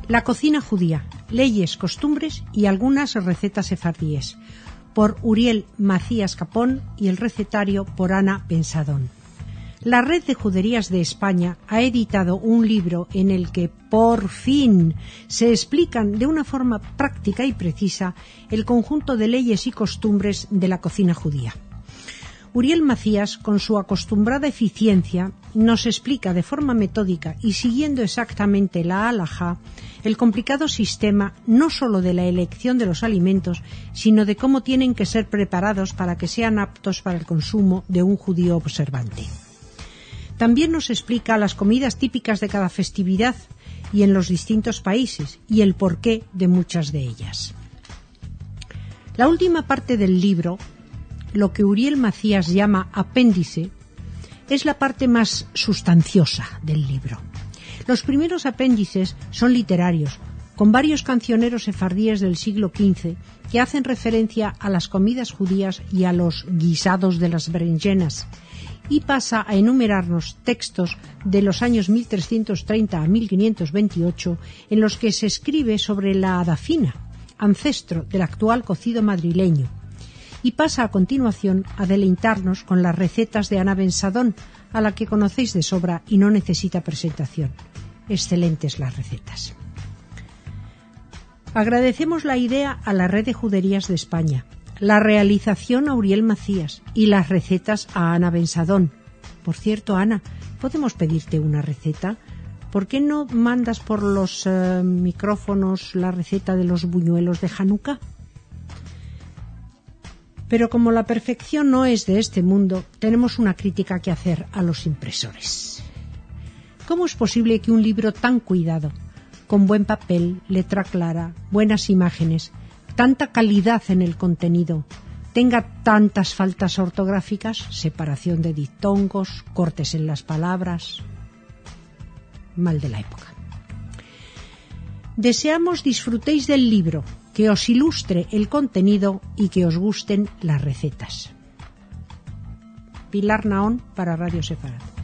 La cocina judía, leyes, costumbres y algunas recetas sefardíes, por Uriel Macías Capón, y el recetario por Ana Bensadón. La Red de Juderías de España ha editado un libro en el que, por fin, se explican de una forma práctica y precisa el conjunto de leyes y costumbres de la cocina judía. Uriel Macías, con su acostumbrada eficiencia, nos explica de forma metódica y siguiendo exactamente la halajá el complicado sistema no solo de la elección de los alimentos, sino de cómo tienen que ser preparados para que sean aptos para el consumo de un judío observante. También nos explica las comidas típicas de cada festividad y en los distintos países y el porqué de muchas de ellas. La última parte del libro, lo que Uriel Macías llama apéndice, es la parte más sustanciosa del libro. Los primeros apéndices son literarios, con varios cancioneros sefardíes del siglo XV que hacen referencia a las comidas judías y a los guisados de las berenjenas, y pasa a enumerarnos textos de los años 1330 a 1528 en los que se escribe sobre la adafina, ancestro del actual cocido madrileño, y pasa a continuación a deleitarnos con las recetas de Ana Bensadón, a la que conocéis de sobra y no necesita presentación. Excelentes las recetas. Agradecemos la idea a la Red de Juderías de España, la realización a Uriel Macías y las recetas a Ana Bensadón. Por cierto, Ana, ¿podemos pedirte una receta? ¿Por qué no mandas por los micrófonos la receta de los buñuelos de Hanukkah? Pero como la perfección no es de este mundo, tenemos una crítica que hacer a los impresores. ¿Cómo es posible que un libro tan cuidado, con buen papel, letra clara, buenas imágenes, tanta calidad en el contenido, tenga tantas faltas ortográficas, separación de diptongos, cortes en las palabras? Mal de la época. Deseamos disfrutéis del libro, que os ilustre el contenido y que os gusten las recetas. Pilar Naón para Radio Sefarad.